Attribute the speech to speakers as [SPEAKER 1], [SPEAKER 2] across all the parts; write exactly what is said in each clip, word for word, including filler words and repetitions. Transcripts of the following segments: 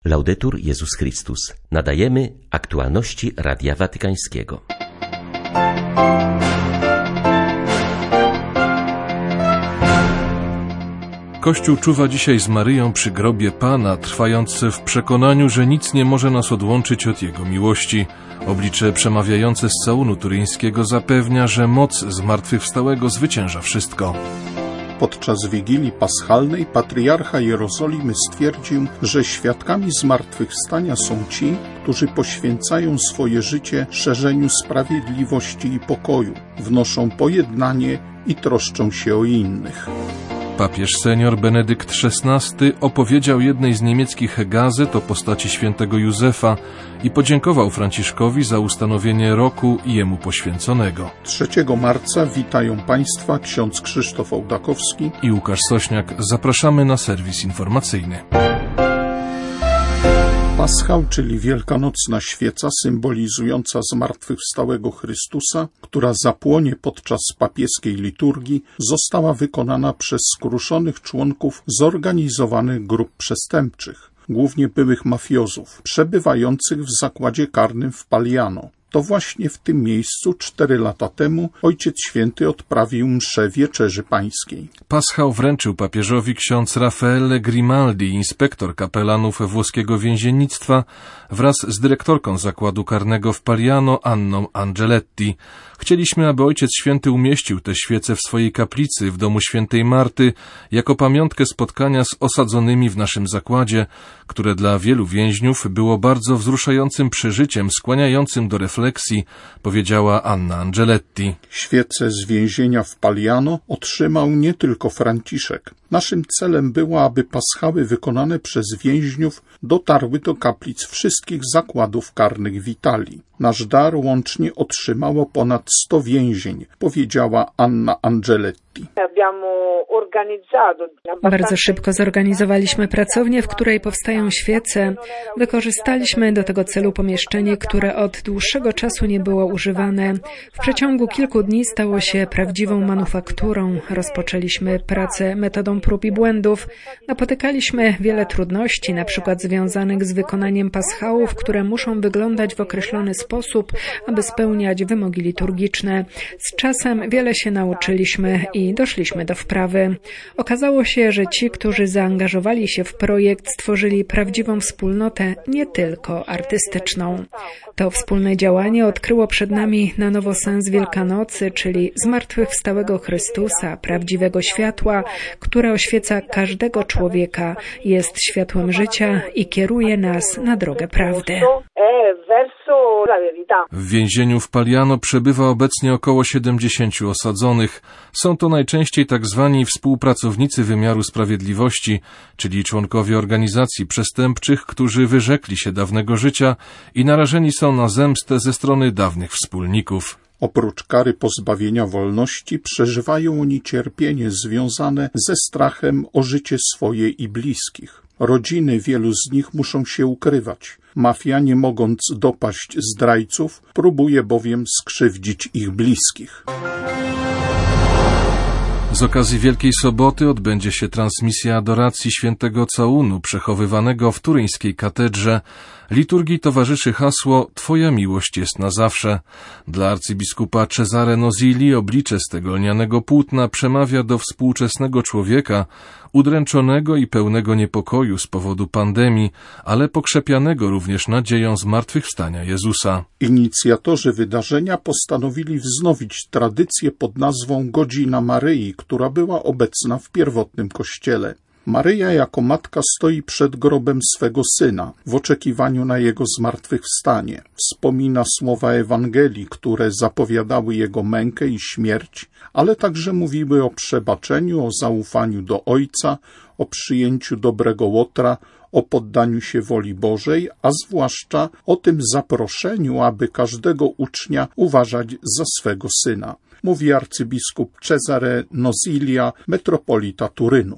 [SPEAKER 1] Laudetur Jezus Chrystus. Nadajemy aktualności Radia Watykańskiego.
[SPEAKER 2] Kościół czuwa dzisiaj z Maryją przy grobie Pana, trwając w przekonaniu, że nic nie może nas odłączyć od Jego miłości. Oblicze przemawiające z całunu turyńskiego zapewnia, że moc zmartwychwstałego zwycięża wszystko.
[SPEAKER 3] Podczas Wigilii Paschalnej patriarcha Jerozolimy stwierdził, że świadkami zmartwychwstania są ci, którzy poświęcają swoje życie szerzeniu sprawiedliwości i pokoju, wnoszą pojednanie i troszczą się o innych.
[SPEAKER 2] Papież senior Benedykt szesnasty opowiedział jednej z niemieckich gazet o postaci świętego Józefa i podziękował Franciszkowi za ustanowienie roku jemu poświęconego.
[SPEAKER 3] trzeciego marca witają Państwa ksiądz Krzysztof Ołdakowski
[SPEAKER 2] i Łukasz Sośniak. Zapraszamy na serwis informacyjny.
[SPEAKER 3] Paschał, czyli wielkanocna świeca symbolizująca zmartwychwstałego Chrystusa, która zapłonie podczas papieskiej liturgii, została wykonana przez skruszonych członków zorganizowanych grup przestępczych, głównie byłych mafiozów, przebywających w zakładzie karnym w Paliano. To właśnie w tym miejscu cztery lata temu Ojciec Święty odprawił mszę Wieczerzy Pańskiej.
[SPEAKER 2] Paschał wręczył papieżowi ksiądz Raffaele Grimaldi, inspektor kapelanów włoskiego więziennictwa, wraz z dyrektorką zakładu karnego w Paliano, Anną Angeletti. Chcieliśmy, aby Ojciec Święty umieścił te świece w swojej kaplicy w domu świętej Marty jako pamiątkę spotkania z osadzonymi w naszym zakładzie, które dla wielu więźniów było bardzo wzruszającym przeżyciem, skłaniającym do refleksji, powiedziała Anna Angeletti.
[SPEAKER 3] Świece z więzienia w Paliano otrzymał nie tylko Franciszek. Naszym celem było, aby paschały wykonane przez więźniów dotarły do kaplic wszystkich zakładów karnych w Italii. Nasz dar łącznie otrzymało ponad sto więzień, powiedziała Anna Angeletti.
[SPEAKER 4] Bardzo szybko zorganizowaliśmy pracownię, w której powstają świece. Wykorzystaliśmy do tego celu pomieszczenie, które od dłuższego czasu nie było używane. W przeciągu kilku dni stało się prawdziwą manufakturą. Rozpoczęliśmy pracę metodą prób i błędów. Napotykaliśmy wiele trudności, na przykład związanych z wykonaniem paschałów, które muszą wyglądać w określony sposób, aby spełniać wymogi liturgiczne. Z czasem wiele się nauczyliśmy i doszliśmy do wprawy. Okazało się, że ci, którzy zaangażowali się w projekt, stworzyli prawdziwą wspólnotę, nie tylko artystyczną. To wspólne działanie odkryło przed nami na nowo sens Wielkanocy, czyli zmartwychwstałego Chrystusa, prawdziwego światła, które oświeca każdego człowieka, jest światłem życia i kieruje nas na drogę prawdy.
[SPEAKER 2] W więzieniu w Paliano przebywa obecnie około siedemdziesięciu osadzonych. Są to najczęściej tak zwani współpracownicy wymiaru sprawiedliwości, czyli członkowie organizacji przestępczych, którzy wyrzekli się dawnego życia i narażeni są na zemstę ze strony dawnych wspólników.
[SPEAKER 3] Oprócz kary pozbawienia wolności przeżywają oni cierpienie związane ze strachem o życie swoje i bliskich. Rodziny wielu z nich muszą się ukrywać. Mafia, nie mogąc dopaść zdrajców, próbuje bowiem skrzywdzić ich bliskich.
[SPEAKER 2] Z okazji Wielkiej Soboty odbędzie się transmisja adoracji świętego całunu przechowywanego w turyńskiej katedrze. Liturgii towarzyszy hasło „Twoja miłość jest na zawsze”. Dla arcybiskupa Cesare Nozili oblicze z tego lnianego płótna przemawia do współczesnego człowieka, udręczonego i pełnego niepokoju z powodu pandemii, ale pokrzepianego również nadzieją zmartwychwstania Jezusa.
[SPEAKER 3] Inicjatorzy wydarzenia postanowili wznowić tradycję pod nazwą Godzina Maryi, która była obecna w pierwotnym kościele. Maryja jako matka stoi przed grobem swego syna, w oczekiwaniu na jego zmartwychwstanie. Wspomina słowa Ewangelii, które zapowiadały jego mękę i śmierć, ale także mówiły o przebaczeniu, o zaufaniu do Ojca, o przyjęciu dobrego łotra, o poddaniu się woli Bożej, a zwłaszcza o tym zaproszeniu, aby każdego ucznia uważać za swego syna, mówi arcybiskup Cesare Nozilia, metropolita Turynu.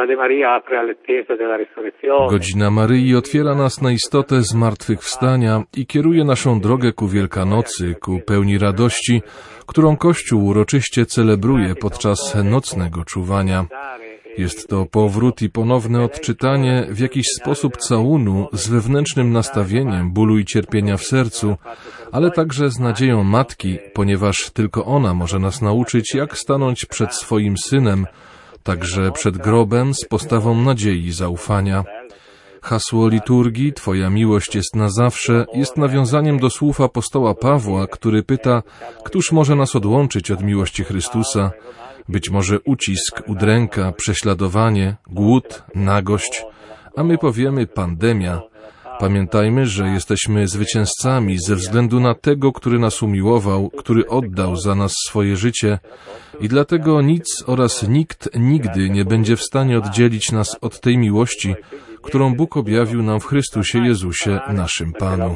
[SPEAKER 2] Godzina Maryi otwiera nas na istotę zmartwychwstania i kieruje naszą drogę ku Wielkanocy, ku pełni radości, którą Kościół uroczyście celebruje podczas nocnego czuwania. Jest to powrót i ponowne odczytanie w jakiś sposób całunu z wewnętrznym nastawieniem bólu i cierpienia w sercu, ale także z nadzieją matki, ponieważ tylko ona może nas nauczyć, jak stanąć przed swoim synem, także przed grobem z postawą nadziei i zaufania. Hasło liturgii „Twoja miłość jest na zawsze” jest nawiązaniem do słów apostoła Pawła, który pyta, któż może nas odłączyć od miłości Chrystusa? Być może ucisk, udręka, prześladowanie, głód, nagość, a my powiemy pandemia. Pamiętajmy, że jesteśmy zwycięzcami ze względu na tego, który nas umiłował, który oddał za nas swoje życie i dlatego nic oraz nikt nigdy nie będzie w stanie oddzielić nas od tej miłości, którą Bóg objawił nam w Chrystusie Jezusie, naszym Panu.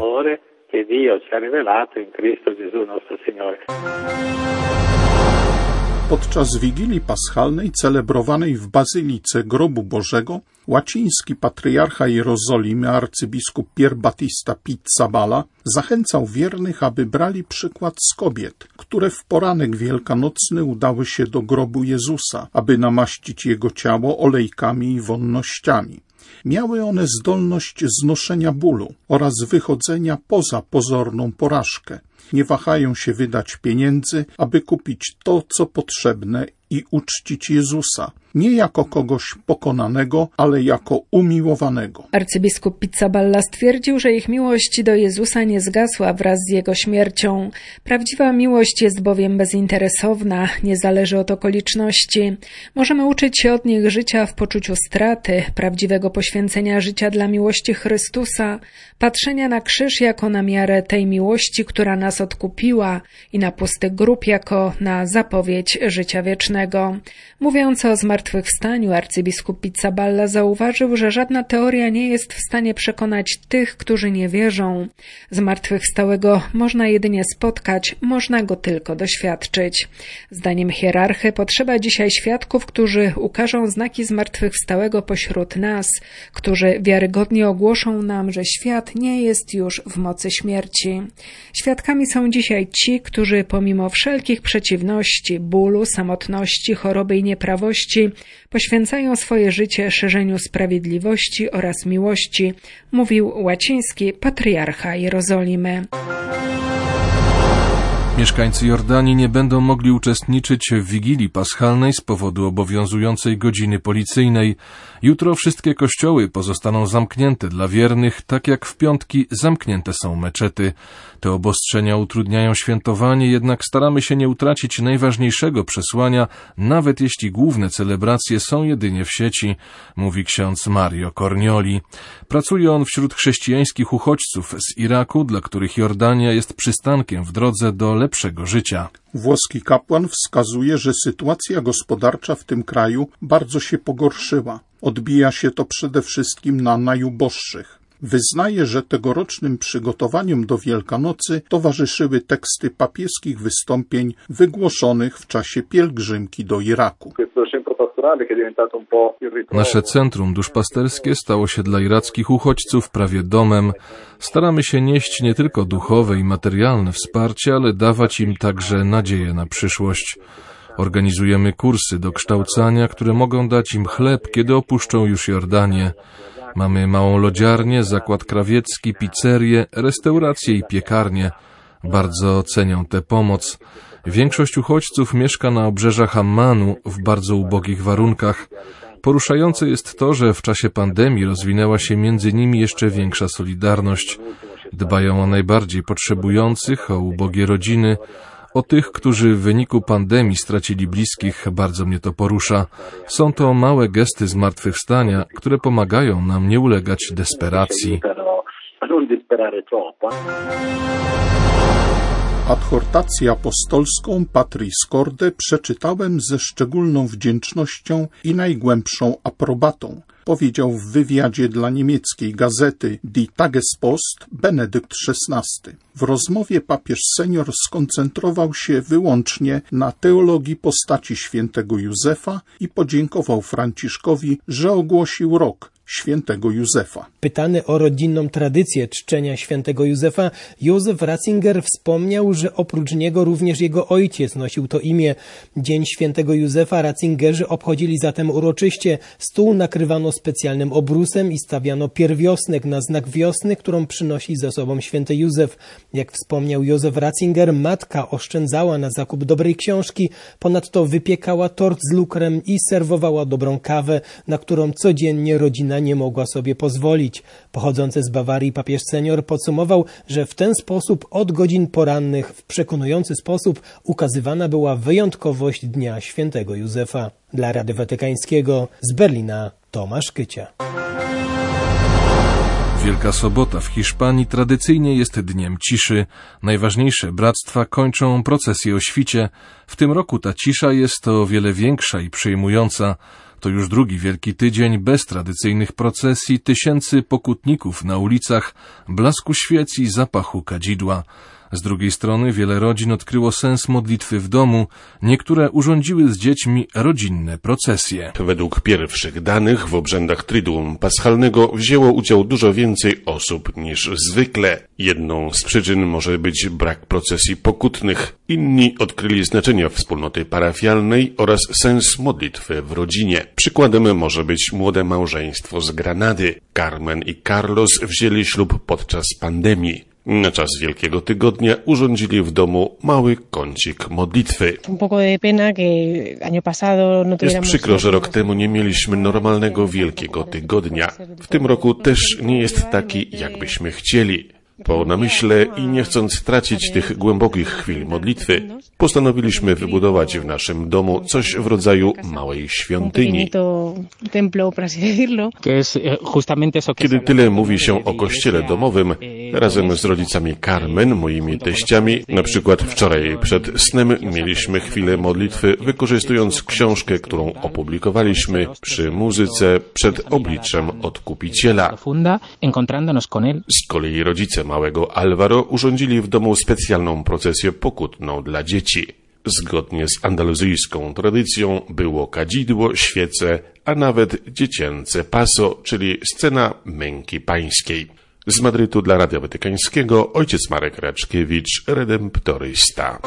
[SPEAKER 3] Podczas Wigilii Paschalnej celebrowanej w Bazylice Grobu Bożego łaciński patriarcha Jerozolimy arcybiskup Pier Battista Pizzaballa zachęcał wiernych, aby brali przykład z kobiet, które w poranek wielkanocny udały się do grobu Jezusa, aby namaścić Jego ciało olejkami i wonnościami. Miały one zdolność znoszenia bólu oraz wychodzenia poza pozorną porażkę. Nie wahają się wydać pieniędzy, aby kupić to, co potrzebne i uczcić Jezusa, nie jako kogoś pokonanego, ale jako umiłowanego.
[SPEAKER 4] Arcybiskup Pizzaballa stwierdził, że ich miłość do Jezusa nie zgasła wraz z Jego śmiercią. Prawdziwa miłość jest bowiem bezinteresowna, nie zależy od okoliczności. Możemy uczyć się od nich życia w poczuciu straty, prawdziwego poświęcenia życia dla miłości Chrystusa, patrzenia na krzyż jako na miarę tej miłości, która nas odkupiła i na pusty grób jako na zapowiedź życia wiecznego. Mówiąc o zmartwychwstaniu, arcybiskup Pizzaballa zauważył, że żadna teoria nie jest w stanie przekonać tych, którzy nie wierzą. Zmartwychwstałego można jedynie spotkać, można go tylko doświadczyć. Zdaniem hierarchy potrzeba dzisiaj świadków, którzy ukażą znaki zmartwychwstałego pośród nas, którzy wiarygodnie ogłoszą nam, że świat nie jest już w mocy śmierci. Świadkami są dzisiaj ci, którzy pomimo wszelkich przeciwności, bólu, samotności, choroby i nieprawości poświęcają swoje życie szerzeniu sprawiedliwości oraz miłości, mówił łaciński patriarcha Jerozolimy.
[SPEAKER 2] Mieszkańcy Jordanii nie będą mogli uczestniczyć w Wigilii Paschalnej z powodu obowiązującej godziny policyjnej. Jutro wszystkie kościoły pozostaną zamknięte dla wiernych, tak jak w piątki zamknięte są meczety. Te obostrzenia utrudniają świętowanie, jednak staramy się nie utracić najważniejszego przesłania, nawet jeśli główne celebracje są jedynie w sieci, mówi ksiądz Mario Cornioli. Pracuje on wśród chrześcijańskich uchodźców z Iraku, dla których Jordania jest przystankiem w drodze do lepszego życia.
[SPEAKER 3] Włoski kapłan wskazuje, że sytuacja gospodarcza w tym kraju bardzo się pogorszyła. Odbija się to przede wszystkim na najuboższych. Wyznaje, że tegorocznym przygotowaniom do Wielkanocy towarzyszyły teksty papieskich wystąpień wygłoszonych w czasie pielgrzymki do Iraku.
[SPEAKER 2] Nasze centrum duszpasterskie stało się dla irackich uchodźców prawie domem. Staramy się nieść nie tylko duchowe i materialne wsparcie, ale dawać im także nadzieję na przyszłość. Organizujemy kursy dokształcania, które mogą dać im chleb, kiedy opuszczą już Jordanię. Mamy małą lodziarnię, zakład krawiecki, pizzerię, restaurację i piekarnię. Bardzo cenią tę pomoc. Większość uchodźców mieszka na obrzeżach Ammanu w bardzo ubogich warunkach. Poruszające jest to, że w czasie pandemii rozwinęła się między nimi jeszcze większa solidarność. Dbają o najbardziej potrzebujących, o ubogie rodziny, o tych, którzy w wyniku pandemii stracili bliskich. Bardzo mnie to porusza. Są to małe gesty zmartwychwstania, które pomagają nam nie ulegać desperacji.
[SPEAKER 3] Adhortację apostolską Patris Corde przeczytałem ze szczególną wdzięcznością i najgłębszą aprobatą, powiedział w wywiadzie dla niemieckiej gazety Die Tagespost Benedykt szesnasty. W rozmowie papież senior skoncentrował się wyłącznie na teologii postaci świętego Józefa i podziękował Franciszkowi, że ogłosił rok, świętego Józefa.
[SPEAKER 5] Pytany o rodzinną tradycję czczenia świętego Józefa, Józef Ratzinger wspomniał, że oprócz niego również jego ojciec nosił to imię. Dzień świętego Józefa Ratzingerzy obchodzili zatem uroczyście. Stół nakrywano specjalnym obrusem i stawiano pierwiosnek na znak wiosny, którą przynosi ze sobą święty Józef. Jak wspomniał Józef Ratzinger, matka oszczędzała na zakup dobrej książki, ponadto wypiekała tort z lukrem i serwowała dobrą kawę, na którą codziennie rodzina nie mogła sobie pozwolić. Pochodzący z Bawarii papież senior podsumował, że w ten sposób od godzin porannych w przekonujący sposób ukazywana była wyjątkowość Dnia Świętego Józefa. Dla Radia Watykańskiego z Berlina Tomasz Kycia.
[SPEAKER 2] Wielka Sobota w Hiszpanii tradycyjnie jest dniem ciszy. Najważniejsze bractwa kończą procesję o świcie. W tym roku ta cisza jest o wiele większa i przejmująca. To już drugi Wielki Tydzień bez tradycyjnych procesji, tysięcy pokutników na ulicach, blasku świec i zapachu kadzidła. Z drugiej strony wiele rodzin odkryło sens modlitwy w domu. Niektóre urządziły z dziećmi rodzinne procesje.
[SPEAKER 6] Według pierwszych danych w obrzędach Triduum Paschalnego wzięło udział dużo więcej osób niż zwykle. Jedną z przyczyn może być brak procesji pokutnych. Inni odkryli znaczenie wspólnoty parafialnej oraz sens modlitwy w rodzinie. Przykładem może być młode małżeństwo z Granady. Carmen i Carlos wzięli ślub podczas pandemii. Na czas Wielkiego Tygodnia urządzili w domu mały kącik modlitwy. Jest przykro, że rok temu nie mieliśmy normalnego Wielkiego Tygodnia. W tym roku też nie jest taki, jakbyśmy chcieli. Po namyśle i nie chcąc tracić tych głębokich chwil modlitwy, postanowiliśmy wybudować w naszym domu coś w rodzaju małej świątyni. Kiedy tyle mówi się o kościele domowym, razem z rodzicami Carmen, moimi teściami, na przykład wczoraj przed snem mieliśmy chwilę modlitwy, wykorzystując książkę, którą opublikowaliśmy przy muzyce przed obliczem Odkupiciela. Z kolei rodzice małego Alvaro urządzili w domu specjalną procesję pokutną dla dzieci. Zgodnie z andaluzyjską tradycją było kadzidło, świece, a nawet dziecięce paso, czyli scena męki pańskiej. Z Madrytu dla Radia Watykańskiego ojciec Marek Raczkiewicz, redemptorysta.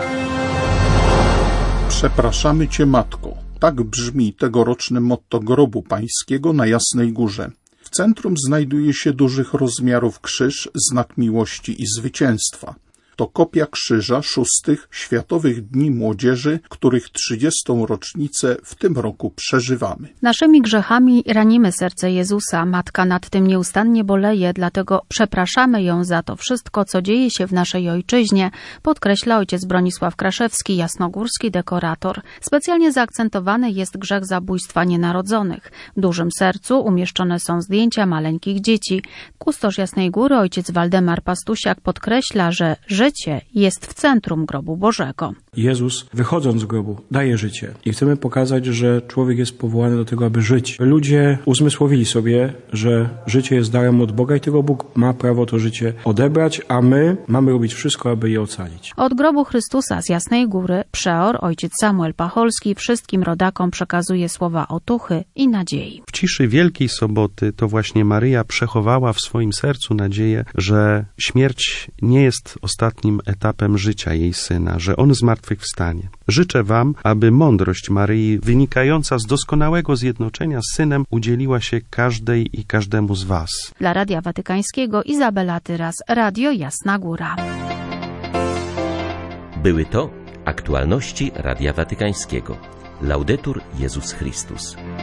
[SPEAKER 3] Przepraszamy Cię, Matko. Tak brzmi tegoroczne motto grobu pańskiego na Jasnej Górze. W centrum znajduje się dużych rozmiarów krzyż, znak miłości i zwycięstwa. To kopia krzyża szóstych Światowych Dni Młodzieży, których trzydziestą rocznicę w tym roku przeżywamy.
[SPEAKER 7] Naszymi grzechami ranimy serce Jezusa. Matka nad tym nieustannie boleje, dlatego przepraszamy ją za to wszystko, co dzieje się w naszej ojczyźnie, podkreśla ojciec Bronisław Kraszewski, jasnogórski dekorator. Specjalnie zaakcentowany jest grzech zabójstwa nienarodzonych. W dużym sercu umieszczone są zdjęcia maleńkich dzieci. Kustosz Jasnej Góry, ojciec Waldemar Pastusiak, podkreśla, że życie jest w centrum grobu Bożego.
[SPEAKER 8] Jezus, wychodząc z grobu, daje życie. I chcemy pokazać, że człowiek jest powołany do tego, aby żyć. Ludzie uzmysłowili sobie, że życie jest darem od Boga i tylko Bóg ma prawo to życie odebrać, a my mamy robić wszystko, aby je ocalić.
[SPEAKER 7] Od grobu Chrystusa z Jasnej Góry przeor ojciec Samuel Pacholski wszystkim rodakom przekazuje słowa otuchy i nadziei.
[SPEAKER 9] W ciszy Wielkiej Soboty to właśnie Maryja przechowała w swoim sercu nadzieję, że śmierć nie jest ostatnim etapem życia jej Syna, że On zmartwychwstanie. Życzę Wam, aby mądrość Maryi wynikająca z doskonałego zjednoczenia z Synem udzieliła się każdej i każdemu z Was.
[SPEAKER 7] Dla Radia Watykańskiego Izabela Tyras, Radio Jasna Góra.
[SPEAKER 1] Były to aktualności Radia Watykańskiego. Laudetur Jezus Chrystus.